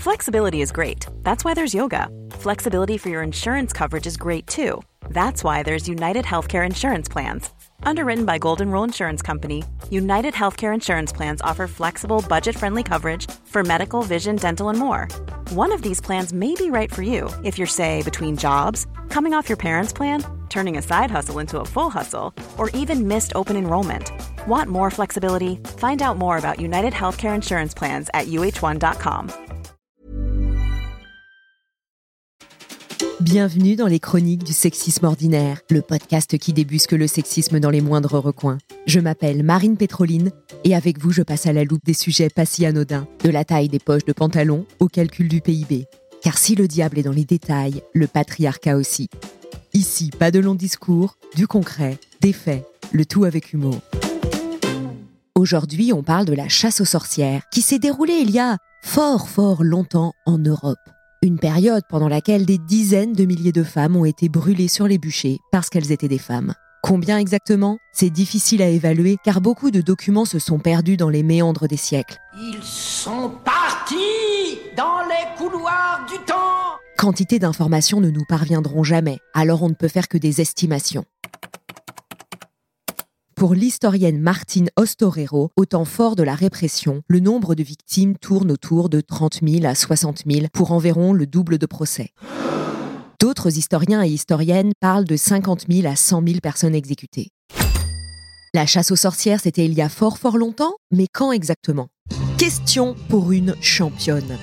Flexibility is great. That's why there's yoga. Flexibility for your insurance coverage is great too. That's why there's United Healthcare Insurance Plans. Underwritten by Golden Rule Insurance Company, United Healthcare Insurance Plans offer flexible, budget-friendly coverage for medical, vision, dental, and more. One of these plans may be right for you if you're, say, between jobs, coming off your parents' plan, turning a side hustle into a full hustle, or even missed open enrollment. Want more flexibility? Find out more about United Healthcare Insurance Plans at uh1.com. Bienvenue dans les chroniques du sexisme ordinaire, le podcast qui débusque le sexisme dans les moindres recoins. Je m'appelle Marine Pétroline et avec vous, je passe à la loupe des sujets pas si anodins, de la taille des poches de pantalon au calcul du PIB. Car si le diable est dans les détails, le patriarcat aussi. Ici, pas de longs discours, du concret, des faits, le tout avec humour. Aujourd'hui, on parle de la chasse aux sorcières qui s'est déroulée il y a fort longtemps en Europe. Une période pendant laquelle des dizaines de milliers de femmes ont été brûlées sur les bûchers parce qu'elles étaient des femmes. Combien exactement ? C'est difficile à évaluer car beaucoup de documents se sont perdus dans les méandres des siècles. Ils sont partis dans les couloirs du temps. Quantité d'informations ne nous parviendront jamais, alors on ne peut faire que des estimations. Pour l'historienne Martine Ostorero, au temps fort de la répression, le nombre de victimes tourne autour de 30 000 à 60 000 pour environ le double de procès. D'autres historiens et historiennes parlent de 50 000 à 100 000 personnes exécutées. La chasse aux sorcières, c'était il y a fort longtemps, mais quand exactement ? Question pour une championne.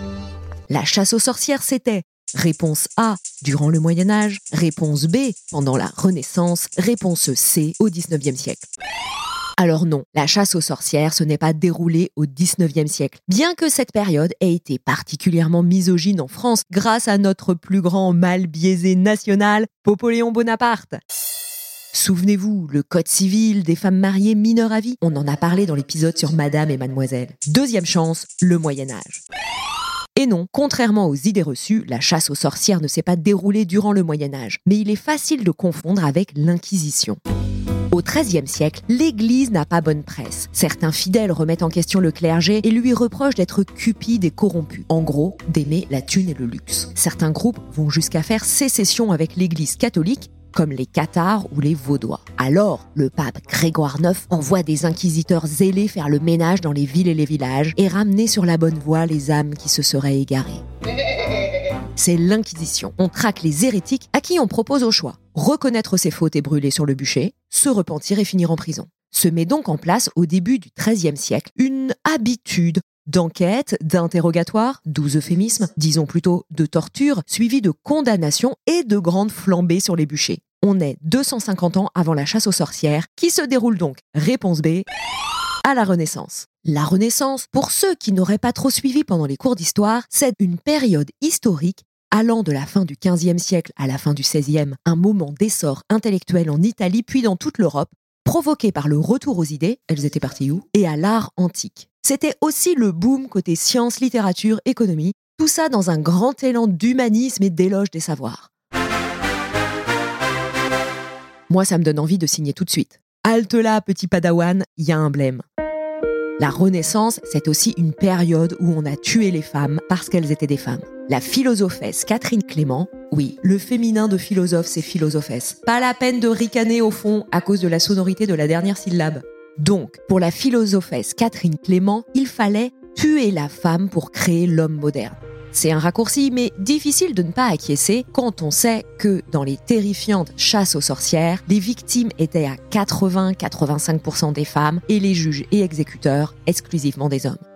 La chasse aux sorcières, c'était réponse A, durant le Moyen-Âge, réponse B, pendant la Renaissance, réponse C, au XIXe siècle. Alors non, la chasse aux sorcières, ce n'est pas déroulé au XIXe siècle, bien que cette période ait été particulièrement misogyne en France grâce à notre plus grand mal biaisé national, Napoléon Bonaparte. Souvenez-vous, le code civil des femmes mariées mineures à vie, on en a parlé dans l'épisode sur Madame et Mademoiselle. Deuxième chance, le Moyen-Âge. Et non, contrairement aux idées reçues, la chasse aux sorcières ne s'est pas déroulée durant le Moyen-Âge, mais il est facile de confondre avec l'Inquisition. Au XIIIe siècle, l'Église n'a pas bonne presse. Certains fidèles remettent en question le clergé et lui reprochent d'être cupide et corrompu. En gros, d'aimer la thune et le luxe. Certains groupes vont jusqu'à faire sécession avec l'Église catholique, comme les Cathares ou les Vaudois. Alors, le pape Grégoire IX envoie des inquisiteurs zélés faire le ménage dans les villes et les villages et ramener sur la bonne voie les âmes qui se seraient égarées. C'est l'Inquisition. On traque les hérétiques à qui on propose au choix reconnaître ses fautes et brûler sur le bûcher, se repentir et finir en prison. Se met donc en place au début du XIIIe siècle une habitude d'enquête, d'interrogatoire, doux euphémisme, disons plutôt de torture, suivie de condamnation et de grandes flambées sur les bûchers. On est 250 ans avant la chasse aux sorcières, qui se déroule donc, réponse B, à la Renaissance. La Renaissance, pour ceux qui n'auraient pas trop suivi pendant les cours d'histoire, c'est une période historique allant de la fin du XVe siècle à la fin du XVIe, un moment d'essor intellectuel en Italie puis dans toute l'Europe, provoqué par le retour aux idées, elles étaient parties où ? Et à l'art antique. C'était aussi le boom côté sciences, littérature, économie, tout ça dans un grand élan d'humanisme et d'éloge des savoirs. Moi, ça me donne envie de signer tout de suite. Halte là, petit padawan, il y a un blême. La Renaissance, c'est aussi une période où on a tué les femmes parce qu'elles étaient des femmes. La philosophesse Catherine Clément, oui, le féminin de philosophe, c'est philosophesse. Pas la peine de ricaner au fond à cause de la sonorité de la dernière syllabe. Donc, pour la philosophesse Catherine Clément, il fallait tuer la femme pour créer l'homme moderne. C'est un raccourci, mais difficile de ne pas acquiescer quand on sait que dans les terrifiantes chasses aux sorcières, les victimes étaient à 80-85% des femmes et les juges et exécuteurs exclusivement des hommes.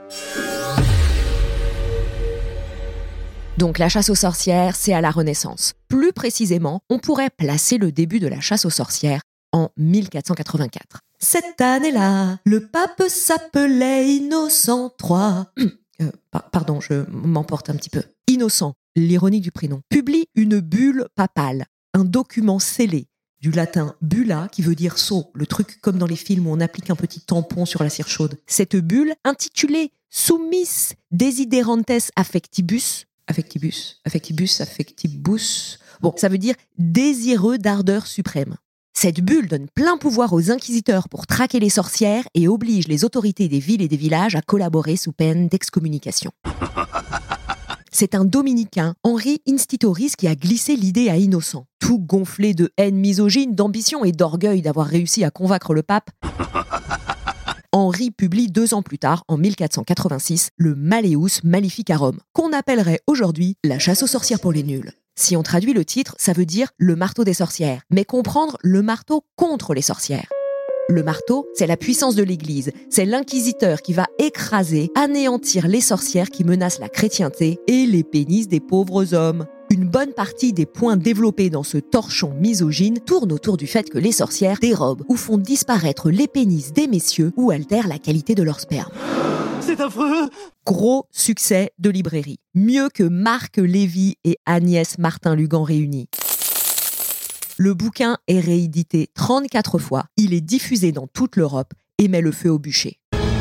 Donc la chasse aux sorcières, c'est à la Renaissance. Plus précisément, on pourrait placer le début de la chasse aux sorcières en 1484. Cette année-là, le pape s'appelait Innocent III. Pardon, je m'emporte un petit peu. Innocent, l'ironie du prénom, publie une bulle papale, un document scellé, du latin bulla, qui veut dire seau, le truc comme dans les films où on applique un petit tampon sur la cire chaude. Cette bulle, intitulée Summis Desiderantes Affectibus, bon, ça veut dire désireux d'ardeur suprême. Cette bulle donne plein pouvoir aux inquisiteurs pour traquer les sorcières et oblige les autorités des villes et des villages à collaborer sous peine d'excommunication. C'est un dominicain, Henri Institoris, qui a glissé l'idée à Innocent. Tout gonflé de haine misogyne, d'ambition et d'orgueil d'avoir réussi à convaincre le pape, Henri publie 2 ans plus tard, en 1486, le Malleus Maleficarum, qu'on appellerait aujourd'hui la chasse aux sorcières pour les nuls. Si on traduit le titre, ça veut dire le marteau des sorcières, mais comprendre le marteau contre les sorcières. Le marteau, c'est la puissance de l'Église, c'est l'inquisiteur qui va écraser, anéantir les sorcières qui menacent la chrétienté et les pénis des pauvres hommes. Une bonne partie des points développés dans ce torchon misogyne tourne autour du fait que les sorcières dérobent ou font disparaître les pénis des messieurs ou altèrent la qualité de leur sperme. C'est affreux! Gros succès de librairie. Mieux que Marc Lévy et Agnès Martin-Lugan réunis. Le bouquin est réédité 34 fois, il est diffusé dans toute l'Europe et met le feu au bûcher.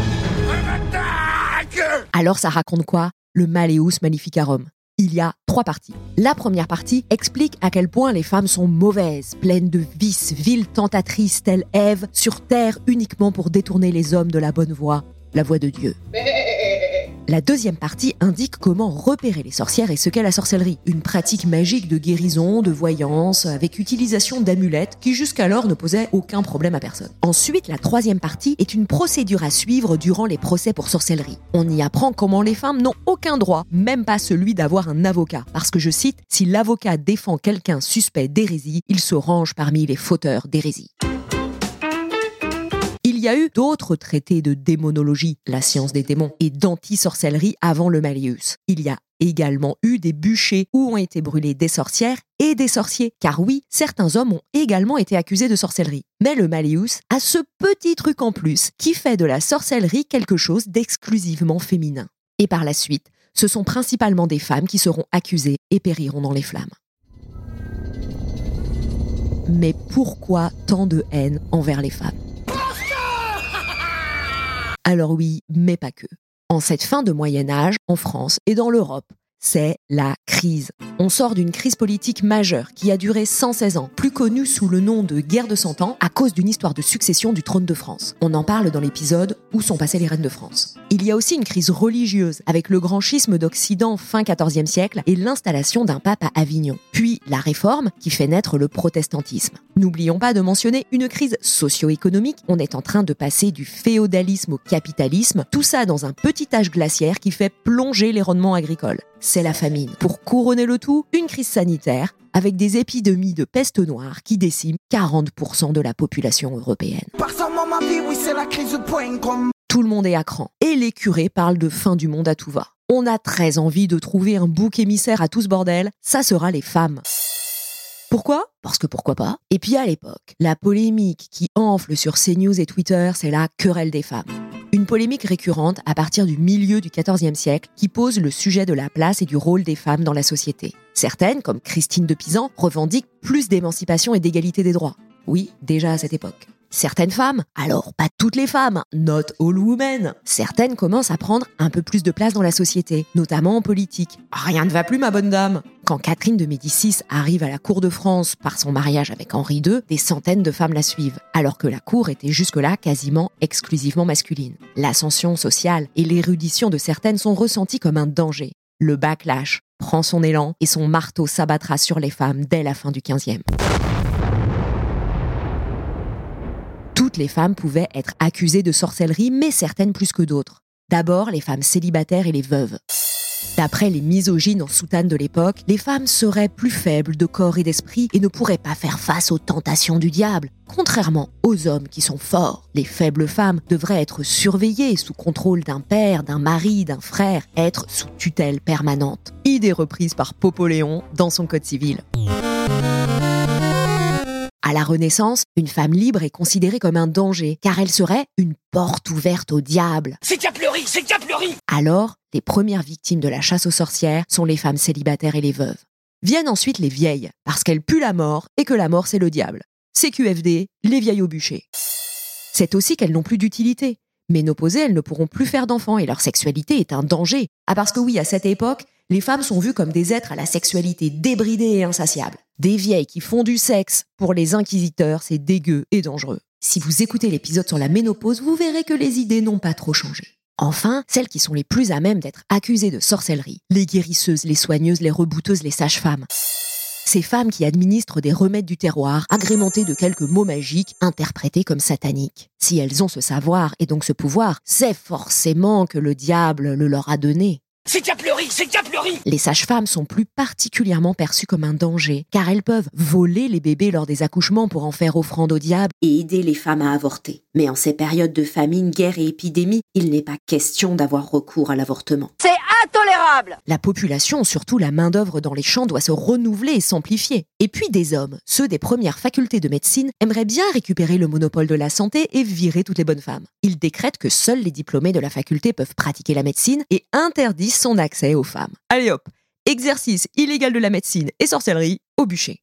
Alors ça raconte quoi, le Malleus Maleficarum? Il y a 3 parties. La première partie explique à quel point les femmes sont mauvaises, pleines de vices, viles tentatrices telles Ève, sur terre uniquement pour détourner les hommes de la bonne voie, la voie de Dieu. La deuxième partie indique comment repérer les sorcières et ce qu'est la sorcellerie. Une pratique magique de guérison, de voyance, avec utilisation d'amulettes qui jusqu'alors ne posaient aucun problème à personne. Ensuite, la troisième partie est une procédure à suivre durant les procès pour sorcellerie. On y apprend comment les femmes n'ont aucun droit, même pas celui d'avoir un avocat. Parce que, je cite, si l'avocat défend quelqu'un suspect d'hérésie, il se range parmi les fauteurs d'hérésie. Il y a eu d'autres traités de démonologie, la science des démons, et d'anti-sorcellerie avant le Malleus. Il y a également eu des bûchers où ont été brûlées des sorcières et des sorciers. Car oui, certains hommes ont également été accusés de sorcellerie. Mais le Malleus a ce petit truc en plus qui fait de la sorcellerie quelque chose d'exclusivement féminin. Et par la suite, ce sont principalement des femmes qui seront accusées et périront dans les flammes. Mais pourquoi tant de haine envers les femmes ? Alors oui, mais pas que. En cette fin de Moyen-Âge, en France et dans l'Europe, c'est la crise. On sort d'une crise politique majeure qui a duré 116 ans, plus connue sous le nom de guerre de 100 ans à cause d'une histoire de succession du trône de France. On en parle dans l'épisode « Où sont passées les reines de France ». Il y a aussi une crise religieuse avec le grand schisme d'Occident fin XIVe siècle et l'installation d'un pape à Avignon. Puis la Réforme qui fait naître le protestantisme. N'oublions pas de mentionner une crise socio-économique. On est en train de passer du féodalisme au capitalisme, tout ça dans un petit âge glaciaire qui fait plonger les rendements agricoles. C'est la famine. Pour couronner le tout, une crise sanitaire avec des épidémies de peste noire qui déciment 40% de la population européenne. Tout le monde est à cran et les curés parlent de fin du monde à tout va. On a très envie de trouver un bouc émissaire à tout ce bordel, ça sera les femmes. Pourquoi ? Parce que pourquoi pas ? Et puis à l'époque, la polémique qui enfle sur CNews et Twitter, c'est la querelle des femmes. Une polémique récurrente à partir du milieu du XIVe siècle qui pose le sujet de la place et du rôle des femmes dans la société. Certaines, comme Christine de Pisan, revendiquent plus d'émancipation et d'égalité des droits. Oui, déjà à cette époque. Certaines femmes, alors pas toutes les femmes, not all women, certaines commencent à prendre un peu plus de place dans la société, notamment en politique. Rien ne va plus, ma bonne dame. Quand Catherine de Médicis arrive à la cour de France par son mariage avec Henri II, des centaines de femmes la suivent, alors que la cour était jusque-là quasiment exclusivement masculine. L'ascension sociale et l'érudition de certaines sont ressenties comme un danger. Le backlash prend son élan et son marteau s'abattra sur les femmes dès la fin du XVe. Toutes les femmes pouvaient être accusées de sorcellerie, mais certaines plus que d'autres. D'abord, les femmes célibataires et les veuves. D'après les misogynes en soutane de l'époque, les femmes seraient plus faibles de corps et d'esprit et ne pourraient pas faire face aux tentations du diable. Contrairement aux hommes qui sont forts, les faibles femmes devraient être surveillées sous contrôle d'un père, d'un mari, d'un frère, être sous tutelle permanente. Idée reprise par Popoléon dans son Code civil. À la Renaissance, une femme libre est considérée comme un danger, car elle serait une porte ouverte au diable. C'est qui a pleuré ? C'est qui a pleuré ? Alors, les premières victimes de la chasse aux sorcières sont les femmes célibataires et les veuves. Viennent ensuite les vieilles, parce qu'elles puent la mort et que la mort c'est le diable. CQFD, les vieilles au bûcher. C'est aussi qu'elles n'ont plus d'utilité. Ménopausées, elles ne pourront plus faire d'enfants et leur sexualité est un danger. Ah parce que oui, à cette époque, les femmes sont vues comme des êtres à la sexualité débridée et insatiable. Des vieilles qui font du sexe, pour les inquisiteurs, c'est dégueu et dangereux. Si vous écoutez l'épisode sur la ménopause, vous verrez que les idées n'ont pas trop changé. Enfin, celles qui sont les plus à même d'être accusées de sorcellerie. Les guérisseuses, les soigneuses, les rebouteuses, les sages-femmes. Ces femmes qui administrent des remèdes du terroir, agrémentés de quelques mots magiques, interprétés comme sataniques. Si elles ont ce savoir et donc ce pouvoir, c'est forcément que le diable le leur a donné. C'est Diablerie, c'est Diablerie. Les sages-femmes sont plus particulièrement perçues comme un danger, car elles peuvent voler les bébés lors des accouchements pour en faire offrande au diable et aider les femmes à avorter. Mais en ces périodes de famine, guerre et épidémie, il n'est pas question d'avoir recours à l'avortement. C'est intolérable. La population, surtout la main-d'œuvre dans les champs, doit se renouveler et s'amplifier. Et puis des hommes, ceux des premières facultés de médecine, aimeraient bien récupérer le monopole de la santé et virer toutes les bonnes femmes. Ils décrètent que seuls les diplômés de la faculté peuvent pratiquer la médecine et interdisent son accès aux femmes. Allez hop, exercice illégal de la médecine et sorcellerie au bûcher.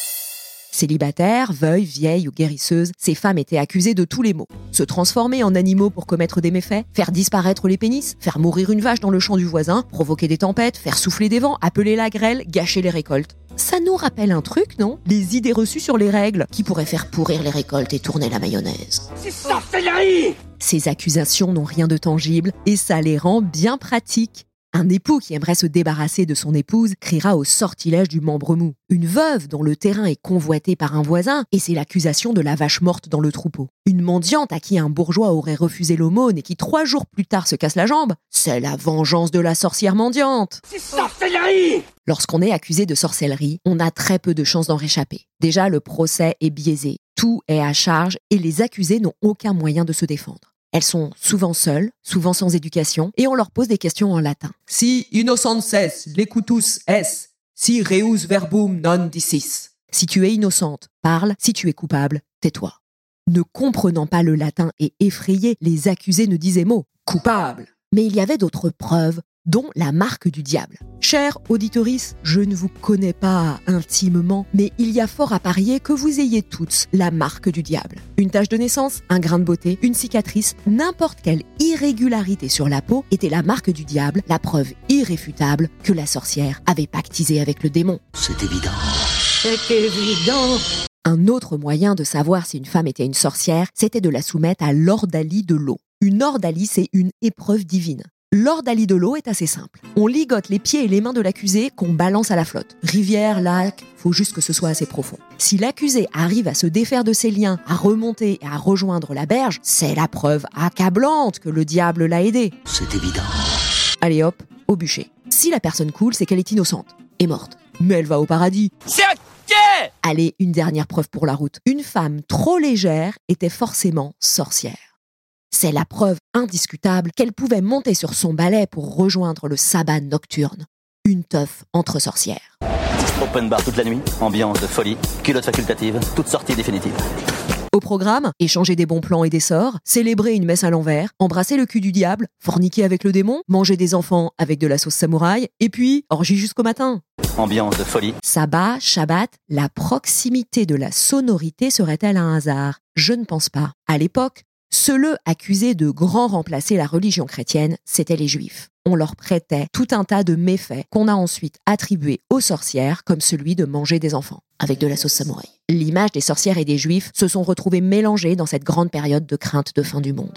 Célibataires, veuves, vieilles ou guérisseuses, ces femmes étaient accusées de tous les maux. Se transformer en animaux pour commettre des méfaits, faire disparaître les pénis, faire mourir une vache dans le champ du voisin, provoquer des tempêtes, faire souffler des vents, appeler la grêle, gâcher les récoltes. Ça nous rappelle un truc, non ? Les idées reçues sur les règles, qui pourraient faire pourrir les récoltes et tourner la mayonnaise. C'est sorcellerie. Ces accusations n'ont rien de tangible et ça les rend bien pratiques. Un époux qui aimerait se débarrasser de son épouse criera au sortilège du membre mou. Une veuve dont le terrain est convoité par un voisin et c'est l'accusation de la vache morte dans le troupeau. Une mendiante à qui un bourgeois aurait refusé l'aumône et qui 3 jours plus tard se casse la jambe, c'est la vengeance de la sorcière mendiante. C'est sorcellerie. Lorsqu'on est accusé de sorcellerie, on a très peu de chances d'en réchapper. Déjà, le procès est biaisé, tout est à charge et les accusés n'ont aucun moyen de se défendre. Elles sont souvent seules, souvent sans éducation, et on leur pose des questions en latin. Si innocentes lecutus es, si reus verbum non dicis. Si tu es innocente, parle, si tu es coupable, tais-toi. Ne comprenant pas le latin et effrayés, les accusés ne disaient mot, coupable. Mais il y avait d'autres preuves, dont la marque du diable. Chère auditorice, je ne vous connais pas intimement, mais il y a fort à parier que vous ayez toutes la marque du diable. Une tache de naissance, un grain de beauté, une cicatrice, n'importe quelle irrégularité sur la peau était la marque du diable, la preuve irréfutable que la sorcière avait pactisé avec le démon. C'est évident. C'est évident. Un autre moyen de savoir si une femme était une sorcière, c'était de la soumettre à l'ordalie de l'eau. Une ordalie, c'est une épreuve divine. L'ordalie de l'eau est assez simple. On ligote les pieds et les mains de l'accusé qu'on balance à la flotte. Rivière, lac, faut juste que ce soit assez profond. Si l'accusé arrive à se défaire de ses liens, à remonter et à rejoindre la berge, c'est la preuve accablante que le diable l'a aidé. C'est évident. Allez hop, au bûcher. Si la personne coule, c'est qu'elle est innocente et morte. Mais elle va au paradis. C'est ok. Allez, une dernière preuve pour la route. Une femme trop légère était forcément sorcière. C'est la preuve indiscutable qu'elle pouvait monter sur son balai pour rejoindre le sabbat nocturne. Une teuf entre sorcières. Open bar toute la nuit, ambiance de folie, culotte facultative, toute sortie définitive. Au programme, échanger des bons plans et des sorts, célébrer une messe à l'envers, embrasser le cul du diable, forniquer avec le démon, manger des enfants avec de la sauce samouraï, et puis orgie jusqu'au matin. Ambiance de folie. Sabbat, Shabbat, la proximité de la sonorité serait-elle un hasard ? Je ne pense pas. À l'époque, ceux accusés de grand remplacer la religion chrétienne, c'étaient les Juifs. On leur prêtait tout un tas de méfaits qu'on a ensuite attribués aux sorcières, comme celui de manger des enfants, avec de la sauce samouraï. L'image des sorcières et des Juifs se sont retrouvées mélangées dans cette grande période de crainte de fin du monde.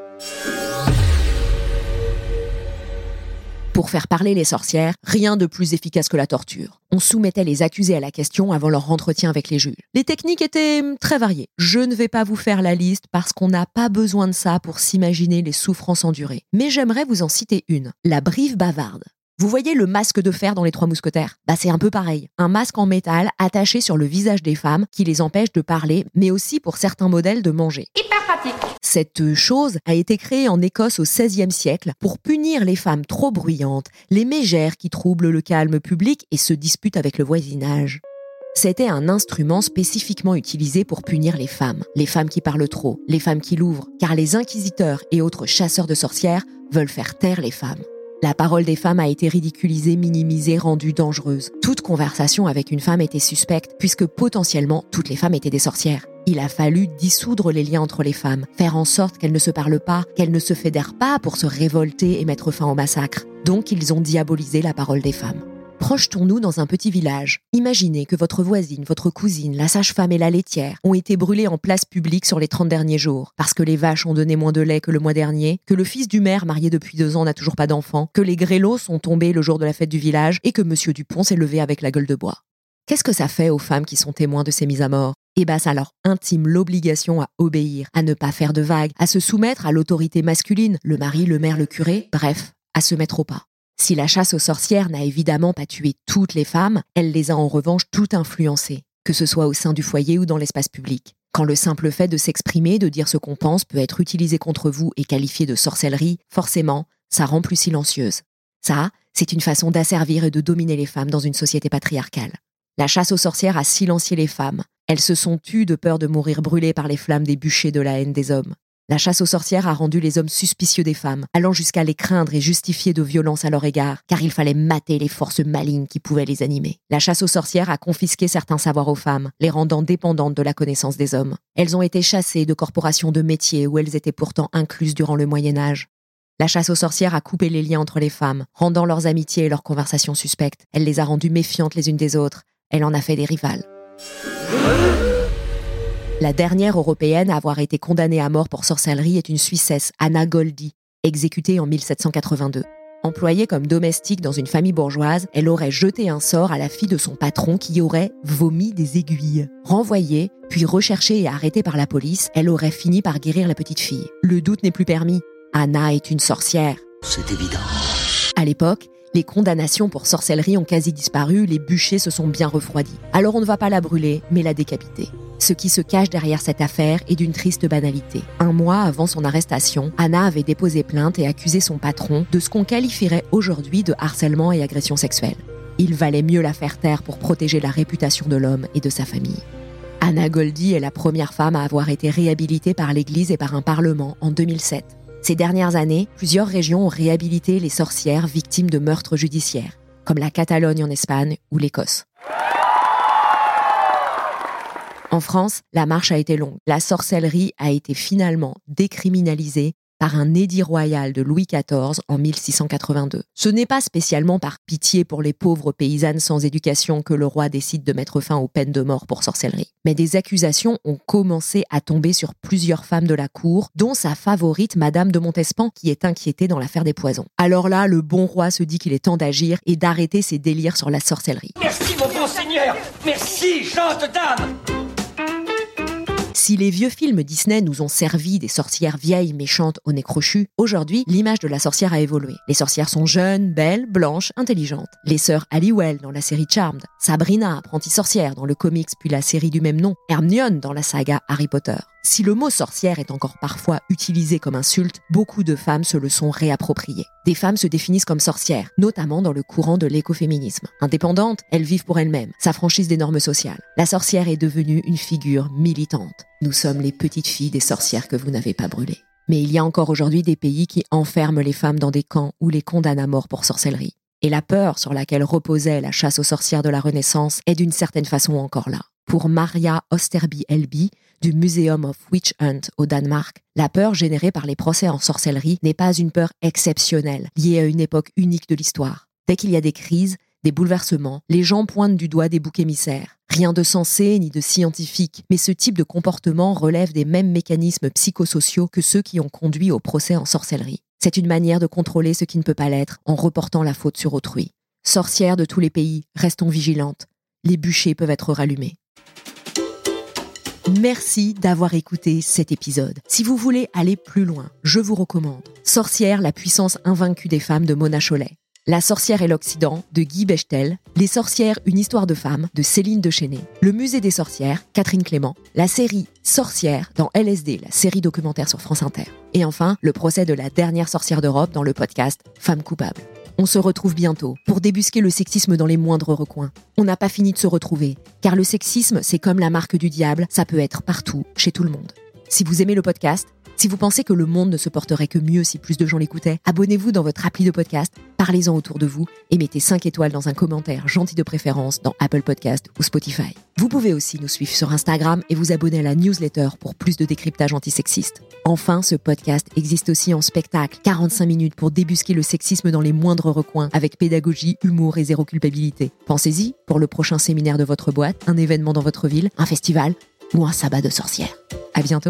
Pour faire parler les sorcières, rien de plus efficace que la torture. On soumettait les accusés à la question avant leur entretien avec les juges. Les techniques étaient très variées. Je ne vais pas vous faire la liste parce qu'on n'a pas besoin de ça pour s'imaginer les souffrances endurées. Mais j'aimerais vous en citer une, la brive bavarde. Vous voyez le masque de fer dans les 3 mousquetaires ? C'est un peu pareil. Un masque en métal attaché sur le visage des femmes qui les empêche de parler, mais aussi pour certains modèles de manger. Hyper pratique. Cette chose a été créée en Écosse au XVIe siècle pour punir les femmes trop bruyantes, les mégères qui troublent le calme public et se disputent avec le voisinage. C'était un instrument spécifiquement utilisé pour punir les femmes qui parlent trop, les femmes qui l'ouvrent, car les inquisiteurs et autres chasseurs de sorcières veulent faire taire les femmes. La parole des femmes a été ridiculisée, minimisée, rendue dangereuse. Toute conversation avec une femme était suspecte, puisque potentiellement, toutes les femmes étaient des sorcières. Il a fallu dissoudre les liens entre les femmes, faire en sorte qu'elles ne se parlent pas, qu'elles ne se fédèrent pas pour se révolter et mettre fin au massacre. Donc, ils ont diabolisé la parole des femmes. Projetons-nous dans un petit village. Imaginez que votre voisine, votre cousine, la sage-femme et la laitière ont été brûlées en place publique sur les 30 derniers jours, parce que les vaches ont donné moins de lait que le mois dernier, que le fils du maire, marié depuis 2 ans, n'a toujours pas d'enfant, que les grelots sont tombés le jour de la fête du village et que Monsieur Dupont s'est levé avec la gueule de bois. Qu'est-ce que ça fait aux femmes qui sont témoins de ces mises à mort ? Ça leur intime l'obligation à obéir, à ne pas faire de vagues, à se soumettre à l'autorité masculine, le mari, le maire, le curé, bref, à se mettre au pas. Si la chasse aux sorcières n'a évidemment pas tué toutes les femmes, elle les a en revanche toutes influencées, que ce soit au sein du foyer ou dans l'espace public. Quand le simple fait de s'exprimer, de dire ce qu'on pense peut être utilisé contre vous et qualifié de sorcellerie, forcément, ça rend plus silencieuse. Ça, c'est une façon d'asservir et de dominer les femmes dans une société patriarcale. La chasse aux sorcières a silencié les femmes. Elles se sont tues de peur de mourir brûlées par les flammes des bûchers de la haine des hommes. La chasse aux sorcières a rendu les hommes suspicieux des femmes, allant jusqu'à les craindre et justifier de violences à leur égard, car il fallait mater les forces malignes qui pouvaient les animer. La chasse aux sorcières a confisqué certains savoirs aux femmes, les rendant dépendantes de la connaissance des hommes. Elles ont été chassées de corporations de métiers où elles étaient pourtant incluses durant le Moyen-Âge. La chasse aux sorcières a coupé les liens entre les femmes, rendant leurs amitiés et leurs conversations suspectes. Elle les a rendues méfiantes les unes des autres. Elle en a fait des rivales. La dernière européenne à avoir été condamnée à mort pour sorcellerie est une Suissesse, Anna Goldy, exécutée en 1782. Employée comme domestique dans une famille bourgeoise, elle aurait jeté un sort à la fille de son patron qui aurait vomi des aiguilles. Renvoyée, puis recherchée et arrêtée par la police, elle aurait fini par guérir la petite fille. Le doute n'est plus permis. Anna est une sorcière. C'est évident. À l'époque, les condamnations pour sorcellerie ont quasi disparu, les bûchers se sont bien refroidis. Alors on ne va pas la brûler, mais la décapiter. Ce qui se cache derrière cette affaire est d'une triste banalité. 1 mois avant son arrestation, Anna avait déposé plainte et accusé son patron de ce qu'on qualifierait aujourd'hui de harcèlement et agression sexuelle. Il valait mieux la faire taire pour protéger la réputation de l'homme et de sa famille. Anna Goldy est la première femme à avoir été réhabilitée par l'Église et par un parlement en 2007. Ces dernières années, plusieurs régions ont réhabilité les sorcières victimes de meurtres judiciaires, comme la Catalogne en Espagne ou l'Écosse. En France, la marche a été longue. La sorcellerie a été finalement décriminalisée par un édit royal de Louis XIV en 1682. Ce n'est pas spécialement par pitié pour les pauvres paysannes sans éducation que le roi décide de mettre fin aux peines de mort pour sorcellerie. Mais des accusations ont commencé à tomber sur plusieurs femmes de la cour, dont sa favorite, Madame de Montespan, qui est inquiétée dans l'affaire des poisons. Alors là, le bon roi se dit qu'il est temps d'agir et d'arrêter ses délires sur la sorcellerie. Merci mon bon seigneur. Merci, gente dame. Si les vieux films Disney nous ont servi des sorcières vieilles, méchantes, au nez crochu, aujourd'hui, l'image de la sorcière a évolué. Les sorcières sont jeunes, belles, blanches, intelligentes. Les sœurs Halliwell dans la série Charmed, Sabrina, apprentie sorcière dans le comics puis la série du même nom, Hermione dans la saga Harry Potter. Si le mot sorcière est encore parfois utilisé comme insulte, beaucoup de femmes se le sont réappropriées. Des femmes se définissent comme sorcières, notamment dans le courant de l'écoféminisme. Indépendantes, elles vivent pour elles-mêmes, s'affranchissent des normes sociales. La sorcière est devenue une figure militante. Nous sommes les petites filles des sorcières que vous n'avez pas brûlées. Mais il y a encore aujourd'hui des pays qui enferment les femmes dans des camps ou les condamnent à mort pour sorcellerie. Et la peur sur laquelle reposait la chasse aux sorcières de la Renaissance est d'une certaine façon encore là. Pour Maria Osterby-Elby, du Museum of Witch Hunt au Danemark, la peur générée par les procès en sorcellerie n'est pas une peur exceptionnelle, liée à une époque unique de l'histoire. Dès qu'il y a des crises, des bouleversements, les gens pointent du doigt des boucs émissaires. Rien de sensé ni de scientifique, mais ce type de comportement relève des mêmes mécanismes psychosociaux que ceux qui ont conduit au procès en sorcellerie. C'est une manière de contrôler ce qui ne peut pas l'être en reportant la faute sur autrui. Sorcières de tous les pays, restons vigilantes. Les bûchers peuvent être rallumés. Merci d'avoir écouté cet épisode. Si vous voulez aller plus loin, je vous recommande Sorcière, la puissance invaincue des femmes de Mona Chollet, La sorcière et l'Occident de Guy Bechtel, Les sorcières, une histoire de femme de Céline Deschenay, Le musée des sorcières, Catherine Clément, la série Sorcière dans LSD, la série documentaire sur France Inter. Et enfin, le procès de la dernière sorcière d'Europe dans le podcast Femmes coupables. On se retrouve bientôt pour débusquer le sexisme dans les moindres recoins. On n'a pas fini de se retrouver, car le sexisme, c'est comme la marque du diable, ça peut être partout, chez tout le monde. Si vous aimez le podcast, si vous pensez que le monde ne se porterait que mieux si plus de gens l'écoutaient, abonnez-vous dans votre appli de podcast, parlez-en autour de vous et mettez 5 étoiles dans un commentaire gentil de préférence dans Apple Podcast ou Spotify. Vous pouvez aussi nous suivre sur Instagram et vous abonner à la newsletter pour plus de décryptage antisexiste. Enfin, ce podcast existe aussi en spectacle, 45 minutes pour débusquer le sexisme dans les moindres recoins, avec pédagogie, humour et zéro culpabilité. Pensez-y, pour le prochain séminaire de votre boîte, un événement dans votre ville, un festival ou un sabbat de sorcières. À bientôt.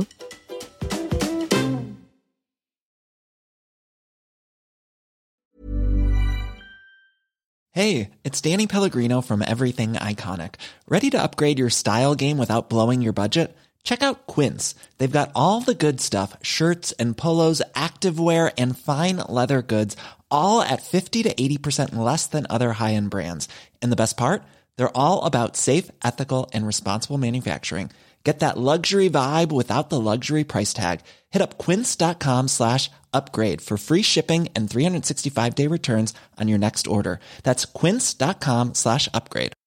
Hey, it's Danny Pellegrino from Everything Iconic. Ready to upgrade your style game without blowing your budget? Check out Quince. They've got all the good stuff, shirts and polos, activewear, and fine leather goods, all at 50 to 80% less than other high-end brands. And the best part? They're all about safe, ethical, and responsible manufacturing. Get that luxury vibe without the luxury price tag. Hit up quince.com/upgrade for free shipping and 365-day returns on your next order. That's quince.com/upgrade.